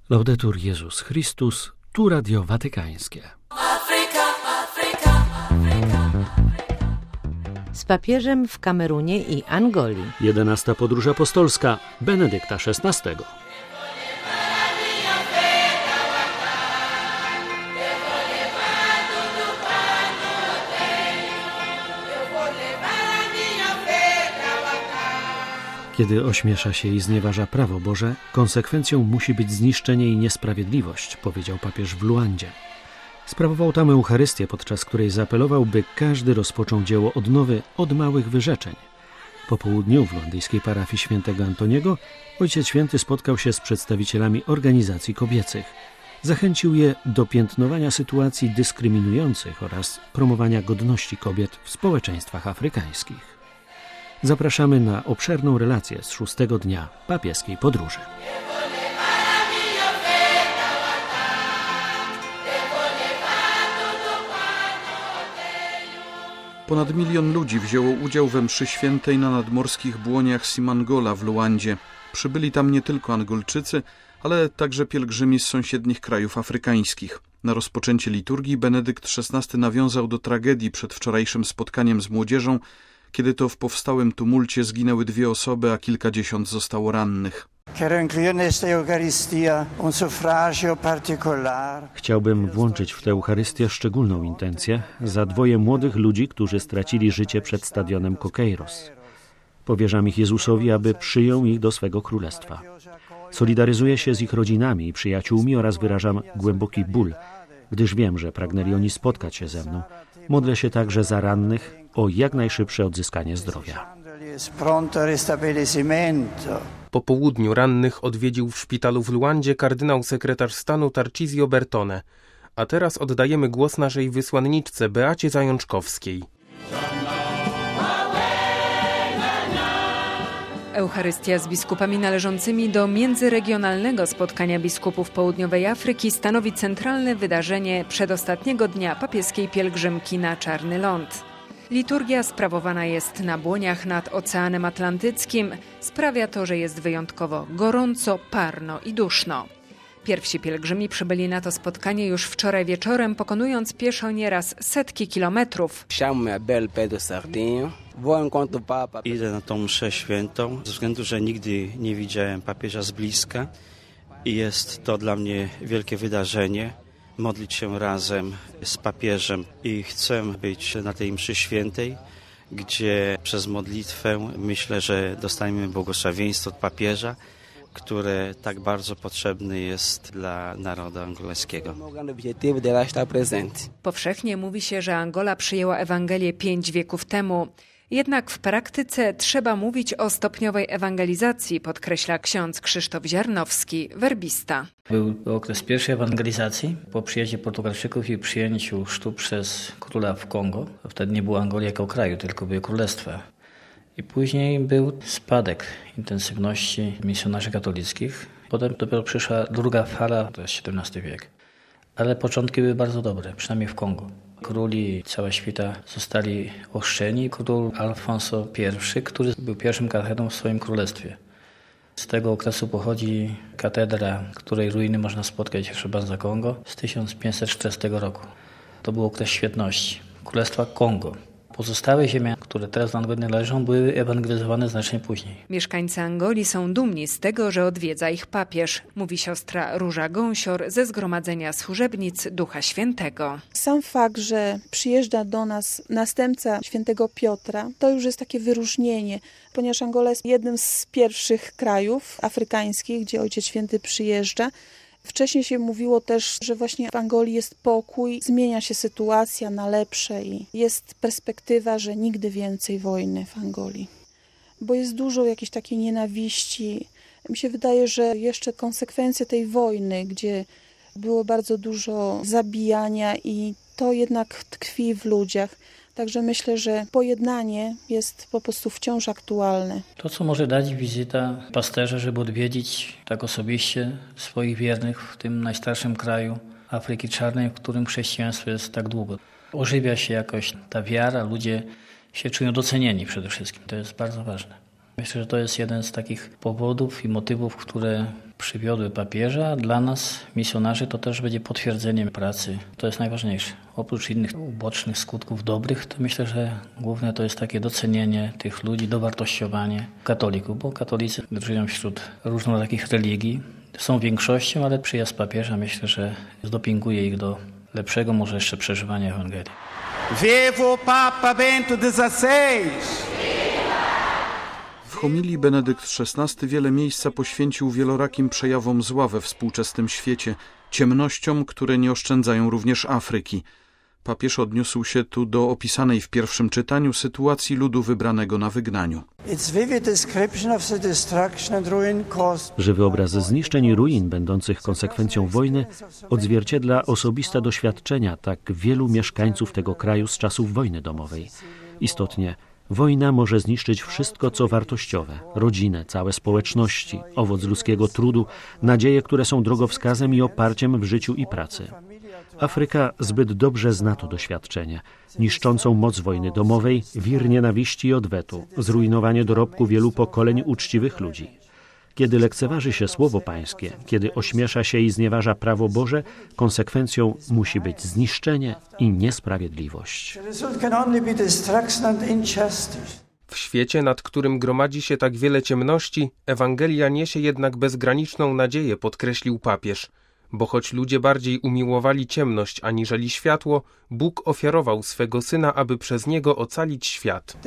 Laudetur Jezus Chrystus, tu Radio Watykańskie. Z papieżem w Kamerunie i Angolii. 11. podróż apostolska Benedykta XVI. Kiedy ośmiesza się i znieważa prawo Boże, konsekwencją musi być zniszczenie i niesprawiedliwość, powiedział papież w Luandzie. Sprawował tam Eucharystię, podczas której zaapelował, by każdy rozpoczął dzieło odnowy od małych wyrzeczeń. Po południu w luandyjskiej parafii świętego Antoniego Ojciec Święty spotkał się z przedstawicielami organizacji kobiecych. Zachęcił je do piętnowania sytuacji dyskryminujących oraz promowania godności kobiet w społeczeństwach afrykańskich. Zapraszamy na obszerną relację z 6. dnia papieskiej podróży. Ponad 1 milion ludzi wzięło udział we mszy świętej na nadmorskich błoniach Simangola w Luandzie. Przybyli tam nie tylko Angolczycy, ale także pielgrzymi z sąsiednich krajów afrykańskich. Na rozpoczęcie liturgii Benedykt XVI nawiązał do tragedii przed wczorajszym spotkaniem z młodzieżą, kiedy to w powstałym tumulcie zginęły 2 osoby, a kilkadziesiąt zostało rannych. Chciałbym włączyć w tę Eucharystię szczególną intencję za 2 młodych ludzi, którzy stracili życie przed stadionem Kokeiros. Powierzam ich Jezusowi, aby przyjął ich do swego królestwa. Solidaryzuję się z ich rodzinami i przyjaciółmi oraz wyrażam głęboki ból, gdyż wiem, że pragnęli oni spotkać się ze mną. Modlę się także za rannych o jak najszybsze odzyskanie zdrowia. Po południu rannych odwiedził w szpitalu w Luandzie kardynał sekretarz stanu Tarcisio Bertone. A teraz oddajemy głos naszej wysłanniczce Beacie Zajączkowskiej. Eucharystia z biskupami należącymi do międzyregionalnego spotkania biskupów Południowej Afryki stanowi centralne wydarzenie przedostatniego dnia papieskiej pielgrzymki na Czarny Ląd. Liturgia sprawowana jest na błoniach nad Oceanem Atlantyckim. Sprawia to, że jest wyjątkowo gorąco, parno i duszno. Pierwsi pielgrzymi przybyli na to spotkanie już wczoraj wieczorem, pokonując pieszo nieraz setki kilometrów. Idę na tą mszę świętą ze względu, że nigdy nie widziałem papieża z bliska i jest to dla mnie wielkie wydarzenie. Modlić się razem z papieżem i chcę być na tej mszy świętej, gdzie przez modlitwę myślę, że dostaniemy błogosławieństwo od papieża, które tak bardzo potrzebny jest dla narodu angolskiego. Powszechnie mówi się, że Angola przyjęła Ewangelię 5 wieków temu. Jednak w praktyce trzeba mówić o stopniowej ewangelizacji, podkreśla ksiądz Krzysztof Ziarnowski, werbista. Był okres pierwszej ewangelizacji po przyjeździe Portugalczyków i przyjęciu chrztu przez króla w Kongo. Wtedy nie było Angolii jako kraju, tylko były królestwa. I później był spadek intensywności misjonarzy katolickich. Potem dopiero przyszła druga fala, to jest XVII wiek. Ale początki były bardzo dobre, przynajmniej w Kongo. Król i cała świta zostali ochrzczeni. Król Alfonso I, który był pierwszym katechedą w swoim królestwie. Z tego okresu pochodzi katedra, której ruiny można spotkać w Banza Kongo z 1540 roku. To był okres świetności Królestwa Kongo. Pozostałe ziemie, które teraz do Angolii należą, były ewangelizowane znacznie później. Mieszkańcy Angolii są dumni z tego, że odwiedza ich papież, mówi siostra Róża Gąsior ze Zgromadzenia Służebnic Ducha Świętego. Sam fakt, że przyjeżdża do nas następca świętego Piotra, to już jest takie wyróżnienie, ponieważ Angola jest jednym z pierwszych krajów afrykańskich, gdzie Ojciec Święty przyjeżdża. Wcześniej się mówiło też, że właśnie w Angolii jest pokój, zmienia się sytuacja na lepsze i jest perspektywa, że nigdy więcej wojny w Angolii. Bo jest dużo jakiejś takiej nienawiści. Mi się wydaje, że jeszcze konsekwencje tej wojny, gdzie było bardzo dużo zabijania i to jednak tkwi w ludziach. Także myślę, że pojednanie jest po prostu wciąż aktualne. To, co może dać wizyta pasterza, żeby odwiedzić tak osobiście swoich wiernych w tym najstarszym kraju Afryki Czarnej, w którym chrześcijaństwo jest tak długo. Ożywia się jakoś ta wiara, ludzie się czują docenieni przede wszystkim. To jest bardzo ważne. Myślę, że to jest jeden z takich powodów i motywów, które przywiodły papieża. Dla nas, misjonarzy, to też będzie potwierdzeniem pracy. To jest najważniejsze. Oprócz innych ubocznych skutków dobrych, to myślę, że główne to jest takie docenienie tych ludzi, dowartościowanie katolików, bo katolicy żyją wśród różnorakich religii. Są większością, ale przyjazd papieża myślę, że zdopinguje ich do lepszego, może jeszcze przeżywania Ewangelii. Viva Papa Bento XVI! W homilii Benedykt XVI wiele miejsca poświęcił wielorakim przejawom zła we współczesnym świecie, ciemnościom, które nie oszczędzają również Afryki. Papież odniósł się tu do opisanej w pierwszym czytaniu sytuacji ludu wybranego na wygnaniu. Żywy obraz zniszczeń i ruin będących konsekwencją wojny odzwierciedla osobiste doświadczenia tak wielu mieszkańców tego kraju z czasów wojny domowej. Istotnie, wojna może zniszczyć wszystko, co wartościowe, rodzinę, całe społeczności, owoc ludzkiego trudu, nadzieje, które są drogowskazem i oparciem w życiu i pracy. Afryka zbyt dobrze zna to doświadczenie, niszczącą moc wojny domowej, wir nienawiści i odwetu, zrujnowanie dorobku wielu pokoleń uczciwych ludzi. Kiedy lekceważy się słowo pańskie, kiedy ośmiesza się i znieważa prawo Boże, konsekwencją musi być zniszczenie i niesprawiedliwość. W świecie, nad którym gromadzi się tak wiele ciemności, Ewangelia niesie jednak bezgraniczną nadzieję, podkreślił papież. Bo choć ludzie bardziej umiłowali ciemność aniżeli światło, Bóg ofiarował swego Syna, aby przez Niego ocalić świat.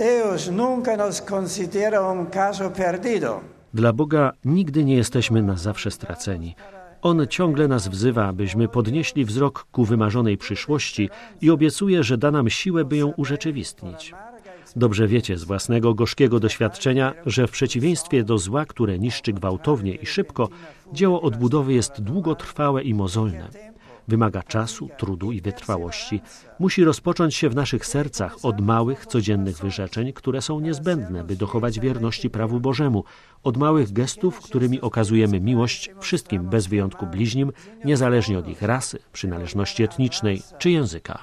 Dla Boga nigdy nie jesteśmy na zawsze straceni. On ciągle nas wzywa, abyśmy podnieśli wzrok ku wymarzonej przyszłości i obiecuje, że da nam siłę, by ją urzeczywistnić. Dobrze wiecie z własnego gorzkiego doświadczenia, że w przeciwieństwie do zła, które niszczy gwałtownie i szybko, dzieło odbudowy jest długotrwałe i mozolne. Wymaga czasu, trudu i wytrwałości. Musi rozpocząć się w naszych sercach od małych, codziennych wyrzeczeń, które są niezbędne, by dochować wierności prawu Bożemu, od małych gestów, którymi okazujemy miłość wszystkim bez wyjątku bliźnim, niezależnie od ich rasy, przynależności etnicznej czy języka.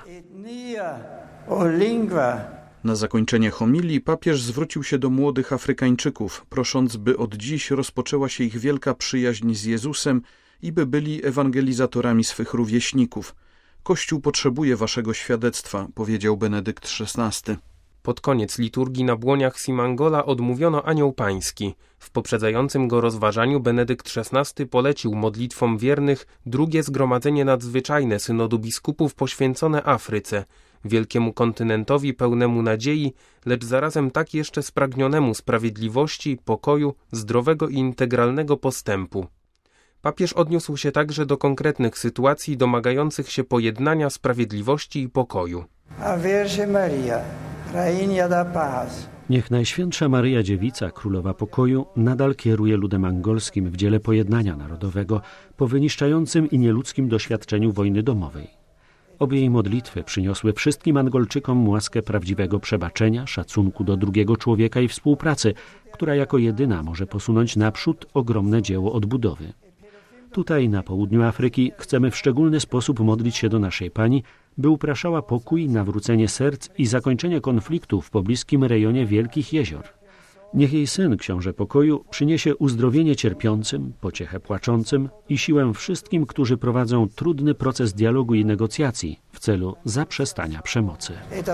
Na zakończenie homilii papież zwrócił się do młodych Afrykańczyków, prosząc, by od dziś rozpoczęła się ich wielka przyjaźń z Jezusem i by byli ewangelizatorami swych rówieśników. Kościół potrzebuje waszego świadectwa, powiedział Benedykt XVI. Pod koniec liturgii na błoniach Simangola odmówiono Anioł Pański. W poprzedzającym go rozważaniu Benedykt XVI polecił modlitwom wiernych drugie zgromadzenie nadzwyczajne synodu biskupów poświęcone Afryce, wielkiemu kontynentowi pełnemu nadziei, lecz zarazem tak jeszcze spragnionemu sprawiedliwości, pokoju, zdrowego i integralnego postępu. Papież odniósł się także do konkretnych sytuacji domagających się pojednania, sprawiedliwości i pokoju. A Virgem Maria, Rainha da Paz. Niech Najświętsza Maryja Dziewica, Królowa Pokoju, nadal kieruje ludem angolskim w dziele pojednania narodowego po wyniszczającym i nieludzkim doświadczeniu wojny domowej. Obie jej modlitwy przyniosły wszystkim Angolczykom łaskę prawdziwego przebaczenia, szacunku do drugiego człowieka i współpracy, która jako jedyna może posunąć naprzód ogromne dzieło odbudowy. Tutaj, na południu Afryki, chcemy w szczególny sposób modlić się do naszej Pani, by upraszała pokój, nawrócenie serc i zakończenie konfliktu w pobliskim rejonie Wielkich Jezior. Niech jej Syn, Książę Pokoju, przyniesie uzdrowienie cierpiącym, pociechę płaczącym i siłę wszystkim, którzy prowadzą trudny proces dialogu i negocjacji w celu zaprzestania przemocy.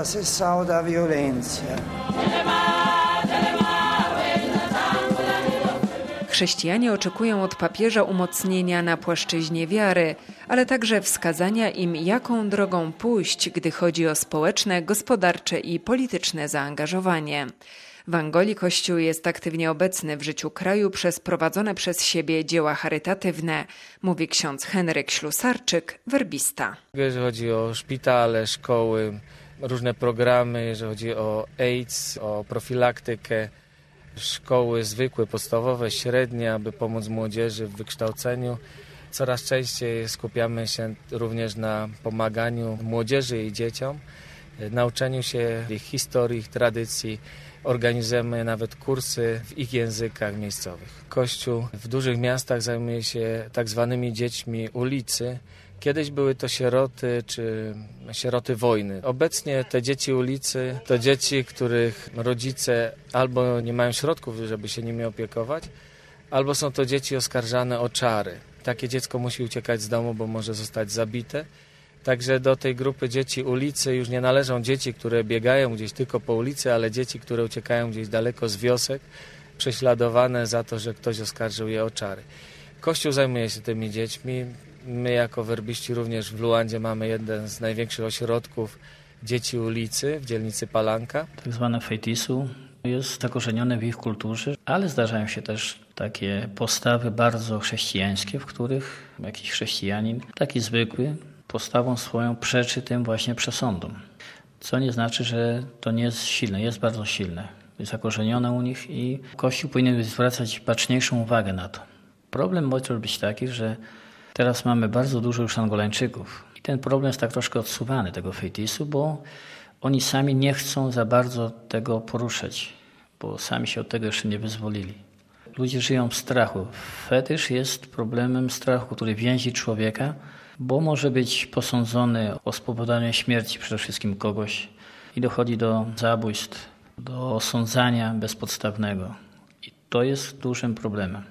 Chrześcijanie oczekują od papieża umocnienia na płaszczyźnie wiary, ale także wskazania im, jaką drogą pójść, gdy chodzi o społeczne, gospodarcze i polityczne zaangażowanie. W Angolii Kościół jest aktywnie obecny w życiu kraju przez prowadzone przez siebie dzieła charytatywne, mówi ksiądz Henryk Ślusarczyk, werbista. Jeżeli chodzi o szpitale, szkoły, różne programy, jeżeli chodzi o AIDS, o profilaktykę, szkoły zwykłe, podstawowe, średnie, aby pomóc młodzieży w wykształceniu. Coraz częściej skupiamy się również na pomaganiu młodzieży i dzieciom, nauczeniu się ich historii, ich tradycji. Organizujemy nawet kursy w ich językach miejscowych. Kościół w dużych miastach zajmuje się tak zwanymi dziećmi ulicy. Kiedyś były to sieroty czy sieroty wojny. Obecnie te dzieci ulicy to dzieci, których rodzice albo nie mają środków, żeby się nimi opiekować, albo są to dzieci oskarżane o czary. Takie dziecko musi uciekać z domu, bo może zostać zabite. Także do tej grupy dzieci ulicy już nie należą dzieci, które biegają gdzieś tylko po ulicy, ale dzieci, które uciekają gdzieś daleko z wiosek, prześladowane za to, że ktoś oskarżył je o czary. Kościół zajmuje się tymi dziećmi. My jako werbiści również w Luandzie mamy jeden z największych ośrodków dzieci ulicy w dzielnicy Palanka. Tak zwane fejtisu jest zakorzenione w ich kulturze, ale zdarzają się też takie postawy bardzo chrześcijańskie, w których jakiś chrześcijanin, taki zwykły, postawą swoją przeczy tym właśnie przesądom. Co nie znaczy, że to nie jest silne, jest bardzo silne. Jest zakorzenione u nich i Kościół powinien zwracać baczniejszą uwagę na to. Problem może być taki, że teraz mamy bardzo dużo już Angolańczyków i ten problem jest tak troszkę odsuwany, tego fejtisu, bo oni sami nie chcą za bardzo tego poruszać, bo sami się od tego jeszcze nie wyzwolili. Ludzie żyją w strachu. Fetysz jest problemem strachu, który więzi człowieka, bo może być posądzony o spowodowanie śmierci przede wszystkim kogoś i dochodzi do zabójstw, do osądzania bezpodstawnego. I to jest dużym problemem.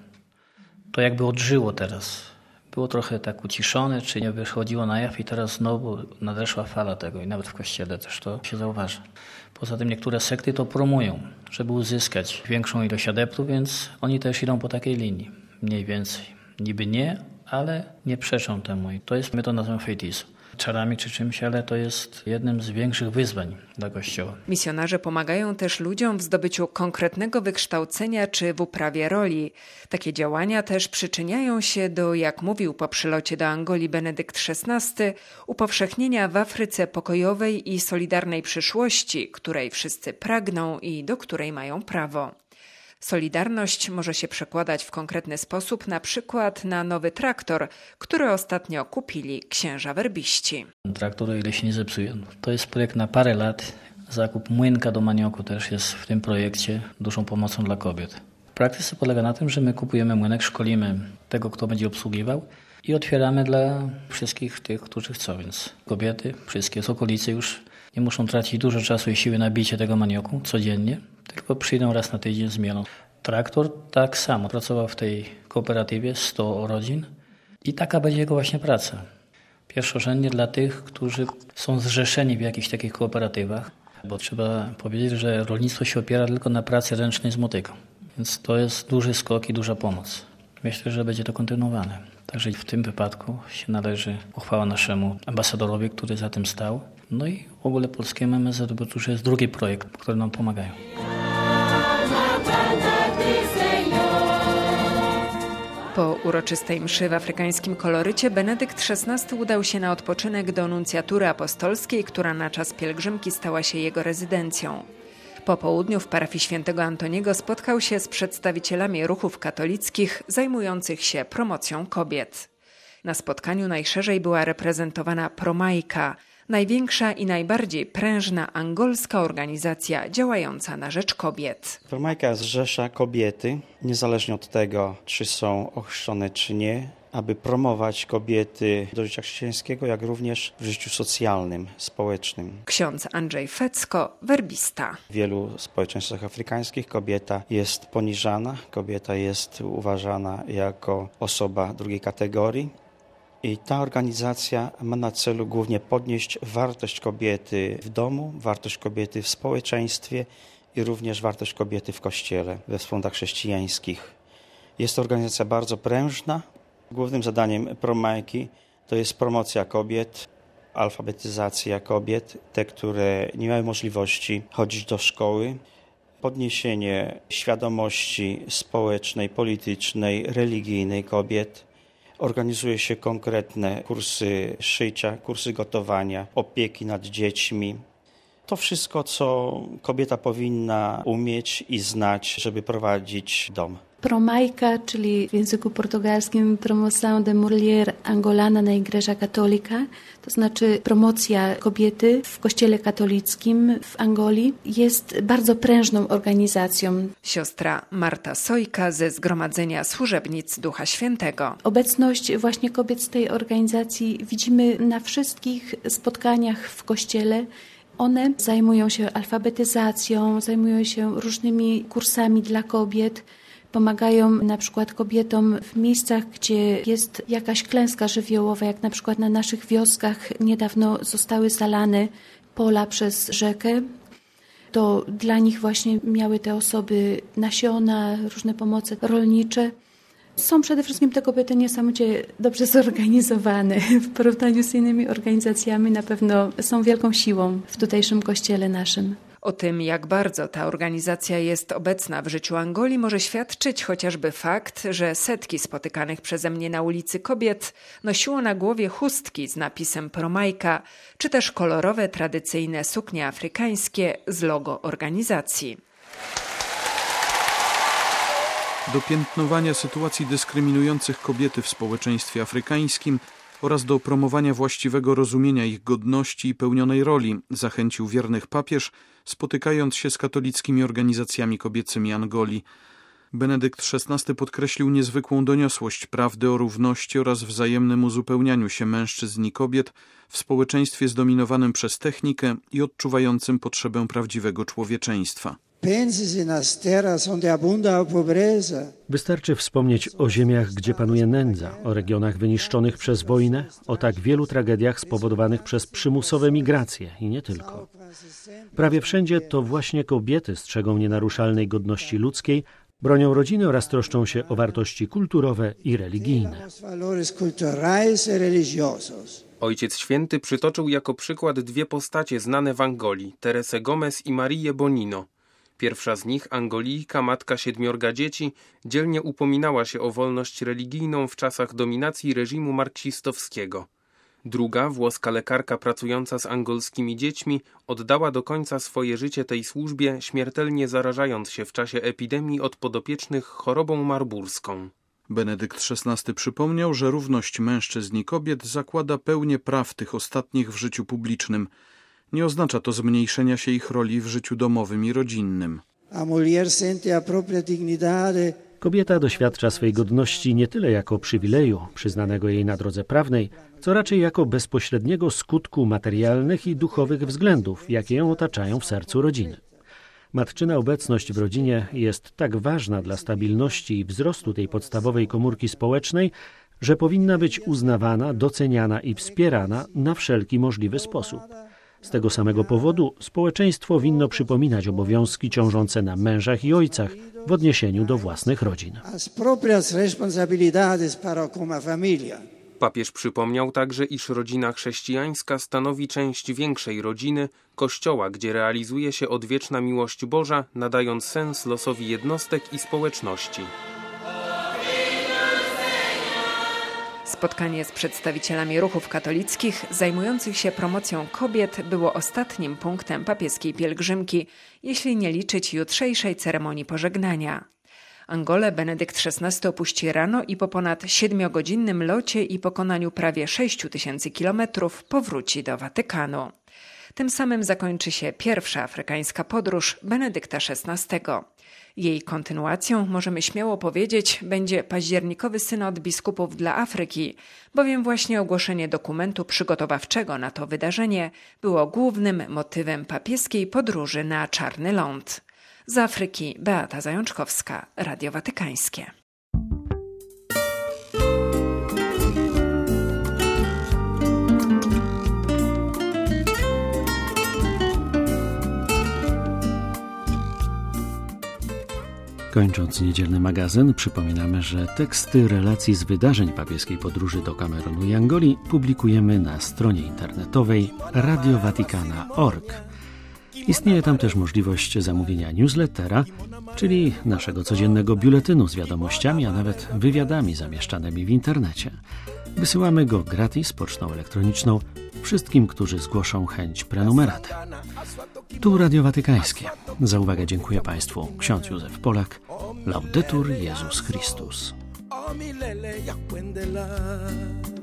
To jakby odżyło teraz. Było trochę tak uciszone, czy nie wychodziło na jaw i teraz znowu nadeszła fala tego i nawet w Kościele też to się zauważa. Poza tym niektóre sekty to promują, żeby uzyskać większą ilość adeptów, więc oni też idą po takiej linii, mniej więcej. Niby nie, ale nie przeczą temu i to jest, my to nazywamy fejtisu. Czarami czy czymś, ale to jest jednym z większych wyzwań dla Kościoła. Misjonarze pomagają też ludziom w zdobyciu konkretnego wykształcenia czy w uprawie roli. Takie działania też przyczyniają się do, jak mówił po przylocie do Angolii Benedykt XVI, upowszechnienia w Afryce pokojowej i solidarnej przyszłości, której wszyscy pragną i do której mają prawo. Solidarność może się przekładać w konkretny sposób, na przykład na nowy traktor, który ostatnio kupili księża werbiści. Traktor, o ile się nie zepsuje. To jest projekt na parę lat. Zakup młynka do manioku też jest w tym projekcie dużą pomocą dla kobiet. W praktyce polega na tym, że my kupujemy młynek, szkolimy tego, kto będzie obsługiwał i otwieramy dla wszystkich tych, którzy chcą. Więc kobiety, wszystkie z okolicy już nie muszą tracić dużo czasu i siły na bicie tego manioku codziennie, tylko przyjdą raz na tydzień, zmielą. Traktor tak samo pracował w tej kooperatywie 100 rodzin i taka będzie jego właśnie praca. Pierwszorzędnie dla tych, którzy są zrzeszeni w jakichś takich kooperatywach, bo trzeba powiedzieć, że rolnictwo się opiera tylko na pracy ręcznej z motyką. Więc to jest duży skok i duża pomoc. Myślę, że będzie to kontynuowane. Także w tym wypadku się należy pochwała naszemu ambasadorowi, który za tym stał. No i w ogóle polskiemu MSZ, bo to już jest drugi projekt, który nam pomagają. Po uroczystej mszy w afrykańskim kolorycie Benedykt XVI udał się na odpoczynek do nuncjatury apostolskiej, która na czas pielgrzymki stała się jego rezydencją. Po południu w parafii świętego Antoniego spotkał się z przedstawicielami ruchów katolickich zajmujących się promocją kobiet. Na spotkaniu najszerzej była reprezentowana Promajka, największa i najbardziej prężna angolska organizacja działająca na rzecz kobiet. Promajka zrzesza kobiety, niezależnie od tego, czy są ochrzczone, czy nie, aby promować kobiety do życia chrześcijańskiego, jak również w życiu socjalnym, społecznym. Ksiądz Andrzej Fecko, werbista. W wielu społeczeństwach afrykańskich kobieta jest poniżana, kobieta jest uważana jako osoba drugiej kategorii. I ta organizacja ma na celu głównie podnieść wartość kobiety w domu, wartość kobiety w społeczeństwie i również wartość kobiety w kościele, we wspólnotach chrześcijańskich. Jest to organizacja bardzo prężna. Głównym zadaniem Promajki to jest promocja kobiet, alfabetyzacja kobiet, te, które nie mają możliwości chodzić do szkoły, podniesienie świadomości społecznej, politycznej, religijnej kobiet. Organizuje się konkretne kursy szycia, kursy gotowania, opieki nad dziećmi. To wszystko, co kobieta powinna umieć i znać, żeby prowadzić dom. Promajka, czyli w języku portugalskim Promoção de Mulher Angolana na Igreja Católica, to znaczy promocja kobiety w kościele katolickim w Angolii, jest bardzo prężną organizacją. Siostra Marta Sojka ze Zgromadzenia Służebnic Ducha Świętego. Obecność właśnie kobiet z tej organizacji widzimy na wszystkich spotkaniach w kościele. One zajmują się alfabetyzacją, zajmują się różnymi kursami dla kobiet, Pomagają na przykład kobietom w miejscach, gdzie jest jakaś klęska żywiołowa, jak na przykład na naszych wioskach niedawno zostały zalane pola przez rzekę. To dla nich właśnie miały te osoby nasiona, różne pomoce rolnicze. Są przede wszystkim te kobiety niesamowicie dobrze zorganizowane. W porównaniu z innymi organizacjami na pewno są wielką siłą w tutejszym kościele naszym. O tym, jak bardzo ta organizacja jest obecna w życiu Angolii, może świadczyć chociażby fakt, że setki spotykanych przeze mnie na ulicy kobiet nosiło na głowie chustki z napisem Promajka, czy też kolorowe, tradycyjne suknie afrykańskie z logo organizacji. Do piętnowania sytuacji dyskryminujących kobiety w społeczeństwie afrykańskim oraz do promowania właściwego rozumienia ich godności i pełnionej roli zachęcił wiernych papież, spotykając się z katolickimi organizacjami kobiecymi Angolii. Benedykt XVI podkreślił niezwykłą doniosłość prawdy o równości oraz wzajemnym uzupełnianiu się mężczyzn i kobiet w społeczeństwie zdominowanym przez technikę i odczuwającym potrzebę prawdziwego człowieczeństwa. Wystarczy wspomnieć o ziemiach, gdzie panuje nędza, o regionach wyniszczonych przez wojnę, o tak wielu tragediach spowodowanych przez przymusowe migracje i nie tylko. Prawie wszędzie to właśnie kobiety strzegą nienaruszalnej godności ludzkiej, bronią rodziny oraz troszczą się o wartości kulturowe i religijne. Ojciec Święty przytoczył jako przykład dwie postacie znane w Angolii, Teresę Gomez i Marię Bonino. Pierwsza z nich, Angolijka, matka 7 dzieci, dzielnie upominała się o wolność religijną w czasach dominacji reżimu marksistowskiego. Druga, włoska lekarka pracująca z angolskimi dziećmi, oddała do końca swoje życie tej służbie, śmiertelnie zarażając się w czasie epidemii od podopiecznych chorobą marburską. Benedykt XVI przypomniał, że równość mężczyzn i kobiet zakłada pełnię praw tych ostatnich w życiu publicznym. Nie oznacza to zmniejszenia się ich roli w życiu domowym i rodzinnym. Kobieta doświadcza swej godności nie tyle jako przywileju przyznanego jej na drodze prawnej, co raczej jako bezpośredniego skutku materialnych i duchowych względów, jakie ją otaczają w sercu rodziny. Matczyna obecność w rodzinie jest tak ważna dla stabilności i wzrostu tej podstawowej komórki społecznej, że powinna być uznawana, doceniana i wspierana na wszelki możliwy sposób. Z tego samego powodu społeczeństwo winno przypominać obowiązki ciążące na mężach i ojcach w odniesieniu do własnych rodzin. Papież przypomniał także, iż rodzina chrześcijańska stanowi część większej rodziny, Kościoła, gdzie realizuje się odwieczna miłość Boża, nadając sens losowi jednostek i społeczności. Spotkanie z przedstawicielami ruchów katolickich zajmujących się promocją kobiet było ostatnim punktem papieskiej pielgrzymki, jeśli nie liczyć jutrzejszej ceremonii pożegnania. Angolę Benedykt XVI opuści rano i po ponad 7-godzinnym locie i pokonaniu prawie 6000 kilometrów powróci do Watykanu. Tym samym zakończy się pierwsza afrykańska podróż Benedykta XVI. Jej kontynuacją, możemy śmiało powiedzieć, będzie październikowy synod biskupów dla Afryki, bowiem właśnie ogłoszenie dokumentu przygotowawczego na to wydarzenie było głównym motywem papieskiej podróży na Czarny Ląd. Z Afryki Beata Zajączkowska, Radio Watykańskie. Kończąc niedzielny magazyn, przypominamy, że teksty relacji z wydarzeń papieskiej podróży do Kamerunu i Angolii publikujemy na stronie internetowej radiowatikana.org. Istnieje tam też możliwość zamówienia newslettera, czyli naszego codziennego biuletynu z wiadomościami, a nawet wywiadami zamieszczanymi w internecie. Wysyłamy go gratis pocztą elektroniczną wszystkim, którzy zgłoszą chęć prenumeraty. Tu Radio Watykańskie. Za uwagę dziękuję Państwu. Ksiądz Józef Polak. Laudetur Jezus Chrystus.